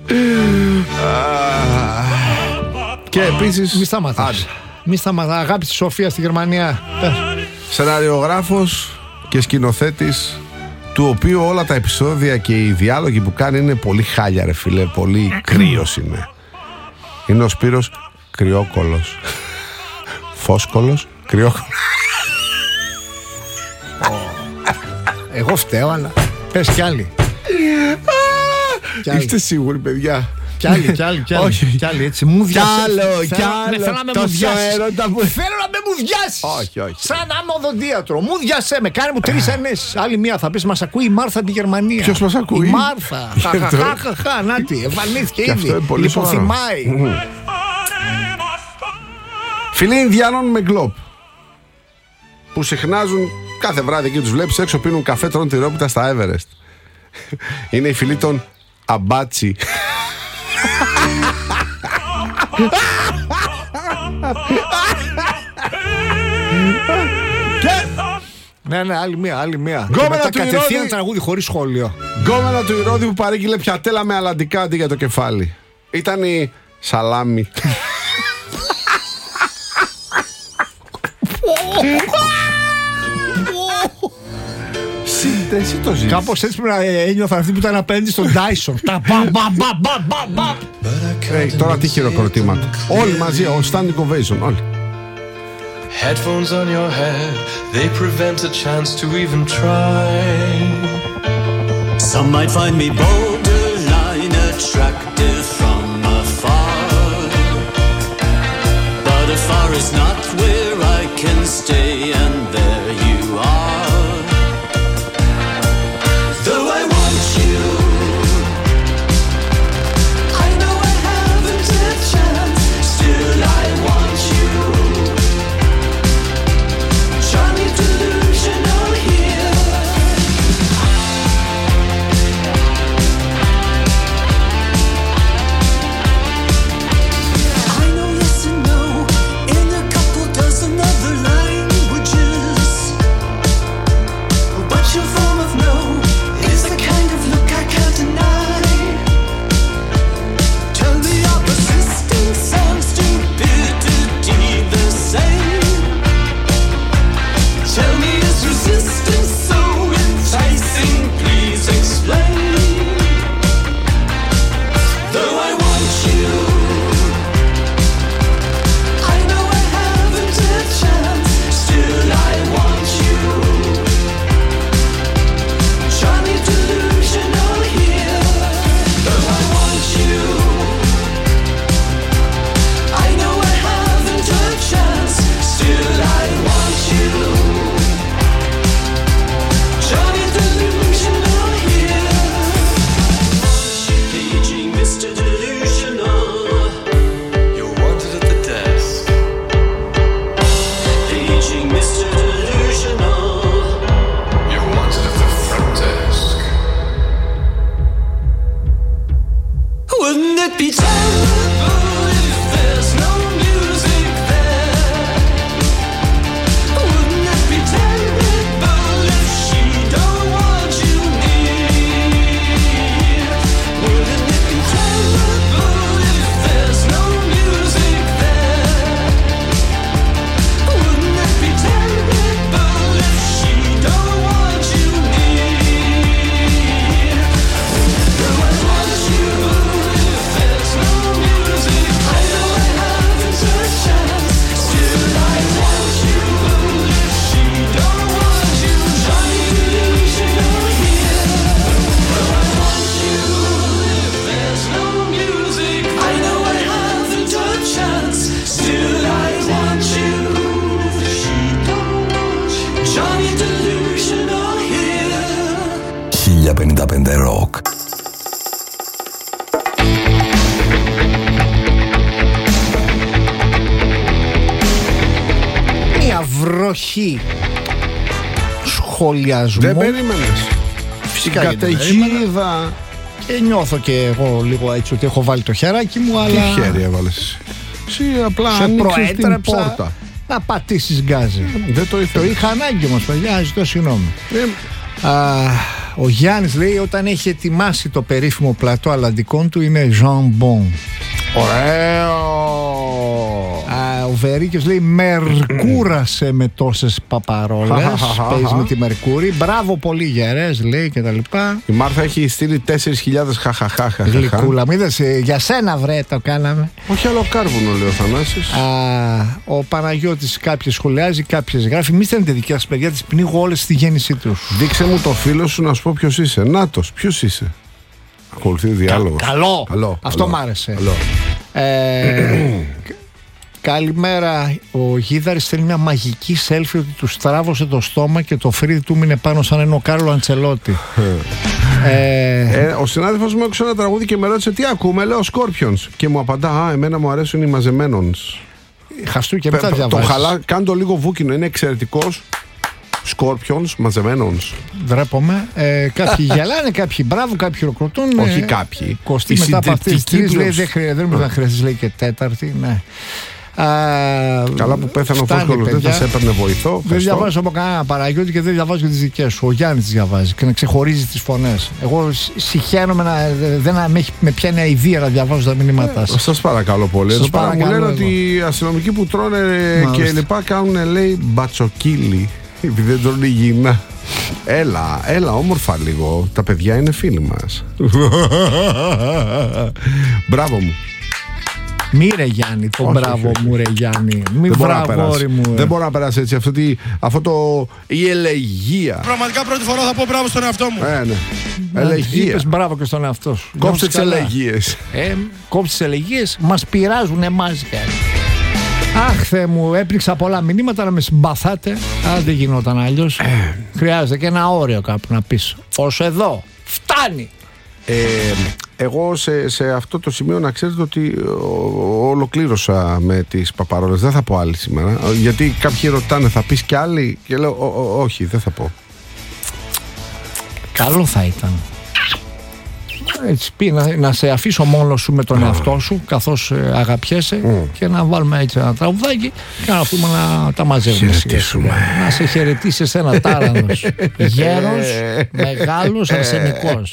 Και επίσης. Μη σταματάς. Μη σταματάς. Αγάπη στη Σοφία στη Γερμανία. Σεναριογράφος και σκηνοθέτης, του οποίου όλα τα επεισόδια και οι διάλογοι που κάνει είναι πολύ χάλια, ρε φίλε. Πολύ κρύος είναι. Είναι ο Σπύρος Κρυόκολος. Φόσκολος Κρυόκολος. Εγώ φταίω, αλλά πες κι άλλοι. Είστε σίγουροι, παιδιά? Κι άλλοι, κι άλλοι, κι άλλοι. Όχι. Κι άλλοι, έτσι. Μου διάσεις. Κι άλλο, κι άλλο. Θέλω να με Τόσο μουδιάσεις. έρωτα που- Θέλω να με μουδιάσεις. Όχι, όχι. Σαν να είμαι οδοντίατρο. Μουδιάσέ με. Κάνε μου τρεις ενέσεις. Άλλη μία θα πεις, μας ακούει η Μάρθα από τη Γερμανία. Ποιος μας ακούει? Η Μάρθα. Χαχαχαχαχα. Νάτι, εμφανίστηκε Και αυτό είναι ήδη. πολύ σοβαρό. Λιποθυμάει. Φιλοί Ινδιάνων με γκλόπ, που συχνάζουν κάθε βράδυ εκεί, τους βλέπεις έξω, πίνουν καφέ, τρώνε τυρόπιτα στα Everest. Είναι οι φιλοί των Αμπάτσι. Ναι, ναι, άλλη μία, άλλη μία. Γκόμενα Και μετά του κατευθείαν Ηρώδη. τραγούδι χωρίς σχόλιο. Γκόμενα του Ηρώδη που παρήγγειλε πιατέλα με αλαντικά αντί για το κεφάλι. Ήταν η Σαλάμι. Εσύ, εσύ το ζεις. Κάπως έτσι πρέπει να ένιωθα αυτή που ήταν απέναντι στον Dyson. Τα μπαμ, μπαμ, μπαμ, μπαμ, μπαμ, μπαμ. Hey, τώρα τι χειροκροτήματα. Όλοι μαζί, ο standing ovation, όλοι. Headphones on your head, they prevent a chance to even try. Some might find me borderline attractive from afar, but afar is not where I can stay, and there you are. Though I want you, I know I haven't a chance, still I want you. Charming, delusional here. I know yes and no in a couple dozen other languages, but your form of no is the kind of look I can't deny. Tell me your persistence and stupidity the same. Tell me, is resistance so enticing? Please explain. Though I want you, I know I haven't a chance, still I want you. Charming, delusional here. Though I want you, I know I haven't a chance, still I want you. Charming, delusional here. Paging Mister Delusional. You're wanted at the desk. Paging Mister Delusional. You're wanted at the front desk. Wouldn't it be terrible if there's no music there? Wouldn't it be terrible if she don't want you near? Wouldn't it be terrible if there's no music there? Wouldn't it be terrible if she don't want you πέντε Rock. Μια βροχή σχολιασμού. Δεν περίμενες. Φυσικά καταιγίδα. Και νιώθω και εγώ λίγο έτσι ότι έχω βάλει το χεράκι μου, αλλά. Τι χέρι έβαλες? Εσύ απλά σε άνοιξες την πόρτα. Να πατήσεις γκάζι. Δεν το ήθελα. Το είχα ανάγκη όμως, παιδιά, ζητώ συγγνώμη. Ε, Α, ο Γιάννης λέει όταν έχει ετοιμάσει το περίφημο πλατό αλλαντικών του είναι jambon. Ωραίο. Α, ο Βερίκιος λέει μερκούρασε με τόσες παπαρόλες. Παίζει με τη Μερκούρη. Μπράβο πολύ γερές, λέει, και τα λοιπά. Η Μάρθα έχει στείλει τέσσερις χιλιάδες χαχαχάχα. Γλυκούλα, μη δες, για σένα βρε το κάναμε. Όχι άλλο κάρβουνο, λέει ο Θανάσης. Α, ο Παναγιώτης κάποιες σχολιάζει, κάποιες γράφει. Μη στέλνετε δικιά σας παιδιά, τις πνίγω όλες στη γέννησή τους. Δείξε μου το φίλο σου να σου πω ποιος είσαι. Νάτος, ποιος είσαι? Ακολουθεί διάλογος. Καλό. Καλό. Αυτό καλό. μ' άρεσε. Καλό. Ε, καλημέρα. Ο Γίδαρης θέλει μια μαγική selfie ότι του στράβωσε το στόμα και το φρύδι του μείνε πάνω σαν είναι ο Κάρλο Αντσελότη. ε, ε, ο συνάδελφος μου άκουσε ένα τραγούδι και με ρώτησε τι ακούμε. Λέω Scorpions. Και μου απαντά, α, εμένα μου αρέσουν οι μαζεμένons. Χαστού και μετά το, διαβάζεις. το χαλά, κάνω το λίγο βούκινο. Είναι εξαιρετικός. Scorpions, μαζεμένons. Ντρέπομαι. Ε, κάποιοι γελάνε, κάποιοι μπράβο, κάποιοι χειροκροτούν. Όχι κάποιοι. Κωστή μετά από αυτές τις τρεις λέει δεν χρειάζεται να χρειάζεται, λέει και τέταρτη. Ναι. Α, καλά που πέθανε ο Φόσκολος, δεν θα σε έπαιρνε βοηθό. Δεν διαβάζω από κανένα Παναγιώτη και δεν διαβάζω και τις δικές σου. Ο Γιάννης τις διαβάζει και να ξεχωρίζει τις φωνές. Εγώ συχαίνομαι να δεν με, με πιάνει αηδία να διαβάζω τα μηνύματά σας. Ε, σας παρακαλώ πολύ. Εδώ πέρα μου λένε ότι οι αστυνομικοί που τρώνε Μάλιστα. και λοιπά κάνουν, λέει, μπατσοκύλι. Επειδή δεν τρώνε υγιεινά. Έλα, έλα όμορφα λίγο. Τα παιδιά είναι φίλοι μας. Μπράβο μου. Μη ρε Γιάννη, το όχι, μπράβο όχι, μου ρε Γιάννη. Μη βραβόρι μου. Δεν μπορώ να περάσει έτσι αυτό, τη, αυτό το. Η ελεγγύα. Πραγματικά πρώτη φορά θα πω μπράβο στον εαυτό μου. Ε, ναι. Ελεγγύα. Είπες μπράβο και στον εαυτό σου. Κόψε τις ελεγγύες. Ε, κόψε τις ελεγγύες. Μας πειράζουν εμάς, Γιάννη. Αχ, Θεέ μου, έπληξα πολλά μηνύματα να με συμπαθάτε. Α, δεν γινόταν αλλιώς. Ε. Χρειάζεται και ένα όριο κάπου να πεις. Ως εδώ. Φτάνει. Ε, εγώ σε, σε αυτό το σημείο να ξέρετε ότι ο, ολοκλήρωσα με τις παπαρόλες. Δεν θα πω άλλη σήμερα. Γιατί κάποιοι ρωτάνε, θα πεις κι άλλοι? Και λέω, ό, ό, όχι, δεν θα πω. Καλό θα ήταν. Έτσι, πει, να, να σε αφήσω μόνο σου με τον εαυτό σου καθώς ε, αγαπιέσαι mm. και να βάλουμε έτσι ένα τραγουδάκι και να πούμε να τα μαζεύουμε. Να σε χαιρετήσει ένα τάρανος γέρος, μεγάλος, αρσενικός.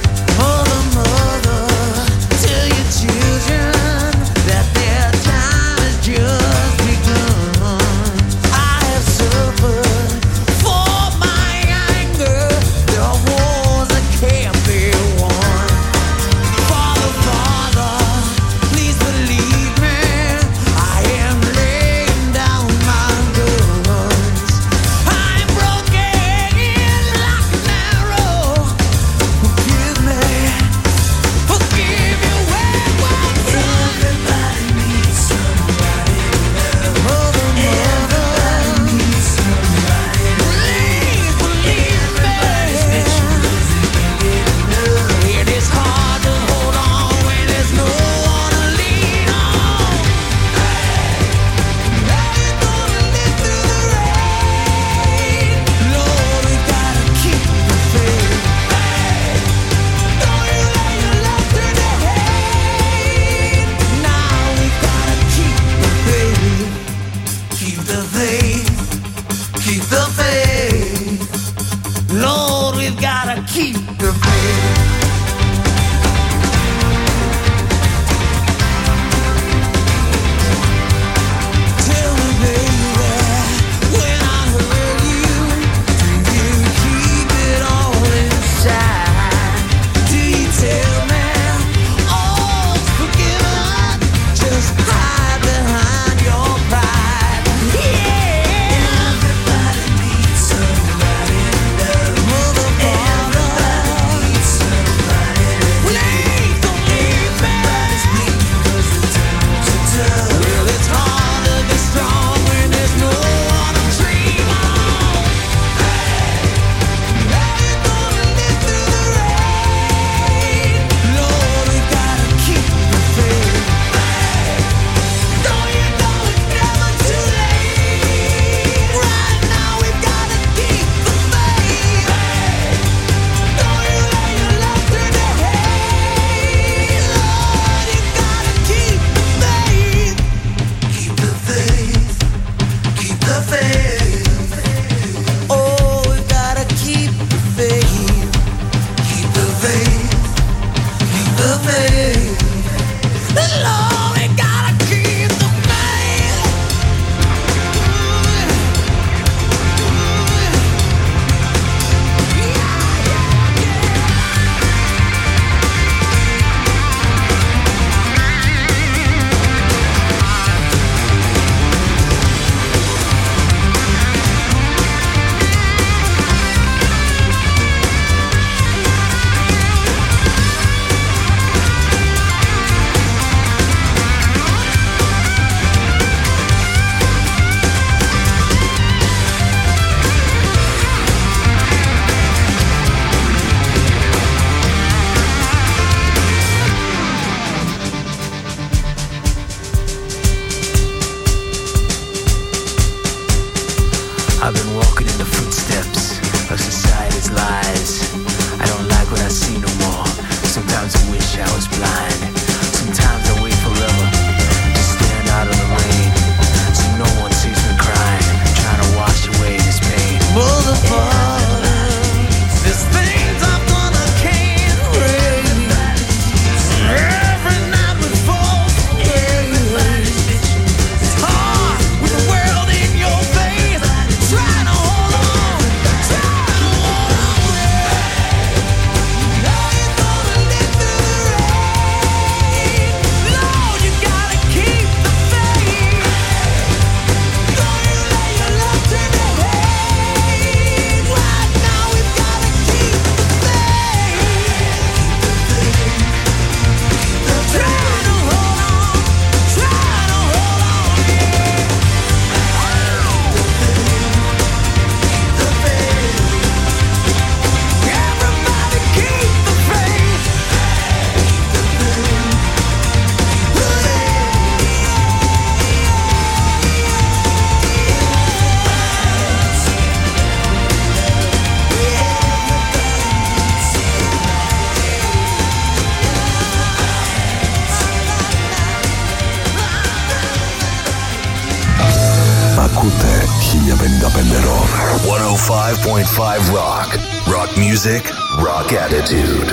Mother, mother, tell your children that their time I've been walking in the footsteps of society's lies. I don't like what I see no more. Sometimes I wish I was blind. Sometimes I wait forever to stand out of the rain, so no one sees me crying, trying to wash away this pain. Pull apart. There's things I've done I can't erase. Every night we fall away. It's hard with the world in your face, trying to hold on, trying to hold on. Now you're gonna live through the rain. Lord, you gotta keep the faith. Don't you let your love turn to hate. Right now we've gotta keep the faith. Trying to hold on, trying to hold on, yeah. The faith. Everybody keep the faith. Ακούτε χίλια πενήντα πέντε Rock. εκατόν πέντε κόμμα πέντε Rock. Rock music, rock attitude.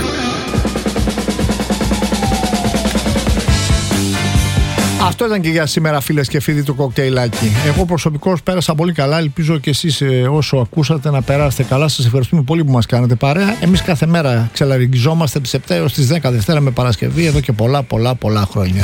Αυτό ήταν και για σήμερα, φίλες και φίλοι του κοκτέιλάκι. Εγώ προσωπικώς πέρασα πολύ καλά. Ελπίζω και εσείς ε, όσο ακούσατε να περάσετε καλά. Σας ευχαριστούμε πολύ που μας κάνετε παρέα. Εμείς κάθε μέρα ξελαριγγιζόμαστε τις επτά έως τις δέκα Δευτέρα με Παρασκευή εδώ και πολλά πολλά πολλά χρόνια.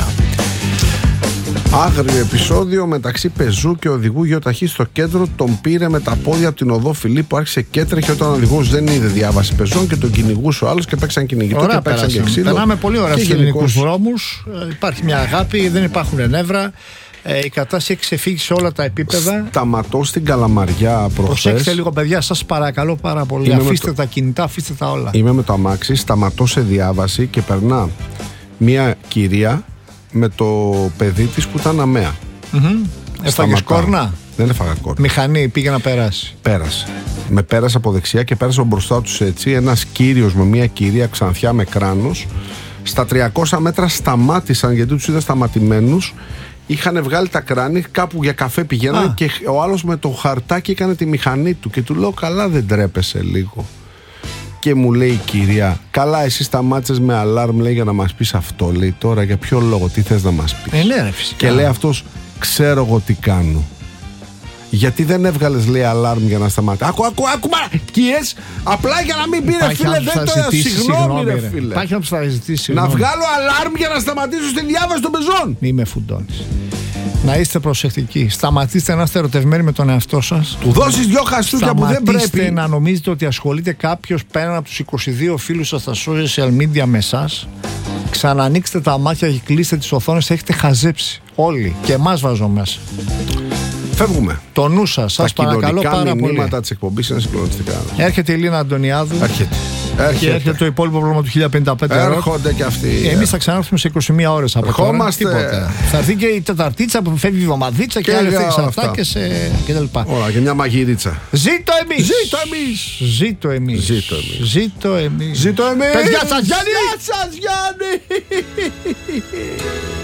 Άγριο επεισόδιο μεταξύ πεζού και οδηγού γεωταχή στο κέντρο. Τον πήρε με τα πόδια από την οδό Φιλίππου, άρχισε και έτρεχε όταν ο οδηγός δεν είδε διάβαση πεζών και τον κυνηγούσε ο άλλος και παίξαν κυνηγητό και παίξαν και ξύλο. Περνάμε πολύ ωραία στους ελληνικούς δρόμους. Ε, υπάρχει μια αγάπη, δεν υπάρχουν νεύρα. Ε, η κατάσταση έχει ξεφύγει σε όλα τα επίπεδα. Σταματώ στην Καλαμαριά προχθές. Προσέξτε λίγο, παιδιά, σας παρακαλώ πάρα πολύ. Είμαι αφήστε το... τα κινητά, αφήστε τα όλα. Είμαι με το αμάξι, σταματώ σε διάβαση και περνά μια κυρία με το παιδί της που ήταν αμαία. Mm-hmm. Έφαγες κόρνα? Δεν έφαγα κόρνα. Μηχανή, πήγε να περάσει. Πέρασε. Με πέρασε από δεξιά και πέρασε μπροστά τους έτσι. Ένας κύριος με μια κυρία ξανθιά με κράνος. Στα τριακόσια μέτρα σταμάτησαν γιατί τους είδα σταματημένους. Είχαν βγάλει τα κράνη, κάπου για καφέ πηγαίνανε και ο άλλος με το χαρτάκι έκανε τη μηχανή του. Και του λέω, καλά, δεν τρέπεσαι λίγο? Και μου λέει η κυρία, καλά, εσύ σταμάτησες με αλάρμ, λέει, για να μας πεις αυτό. Λέει, τώρα για ποιο λόγο, τι θες να μας πεις? Ε, ναι, ρε, φυσικά. Και λέει αυτός, ξέρω εγώ τι κάνω. Γιατί δεν έβγαλες, λέει, αλάρμ για να σταματήσει? Άκου, άκου, άκου, μαρακίες! Απλά για να μην πει, ρε φίλε, δεν το συγγνώμη, ρε φίλε. Υπάρχει να τους θα ζητήσει. Να βγάλω αλάρμ για να σταματήσω στη διάβαση των πεζών. Μη με φουντώνεις. Να είστε προσεκτικοί. Σταματήστε να είστε ερωτευμένοι με τον εαυτό σας. Του δώσεις δυο χαστούκια που δεν πρέπει. Σταματήστε να νομίζετε ότι ασχολείται κάποιος πέραν από τους είκοσι δύο φίλους σας στα social media με εσάς. Ξανανοίξτε τα μάτια και κλείστε τις οθόνες. Έχετε χαζέψει. Όλοι. Και εμάς βάζω μέσα. Φεύγουμε. Το νου σας. Σας παρακαλώ πάρα πολύ. Τα μηνύματα της εκπομπής είναι συγκλονιστικά. Έρχεται η Λίνα Αντωνιάδου. Έρχεται. Έρχεται. Και έρχεται το υπόλοιπο πρόγραμμα του χίλια πενήντα πέντε. Έρχονται και αυτοί. Εμείς θα ξανάρθουμε σε είκοσι μία ώρες από τώρα. Τίποτα. Θα έρθει και η Τεταρτίτσα που φεύγει η Βδομαδίτσα και, και άλλες τέτοιες αυτά και, σε... και τα λοιπά. Όλα, και μια μαγειρίτσα. Ζήτω εμείς! Ζήτω εμείς! Ζήτω εμείς! Ζήτω εμείς! Ζήτω εμείς! Ζήτω εμείς! Παιδιά σας Γιάννη! Γεια σας Γιάννη!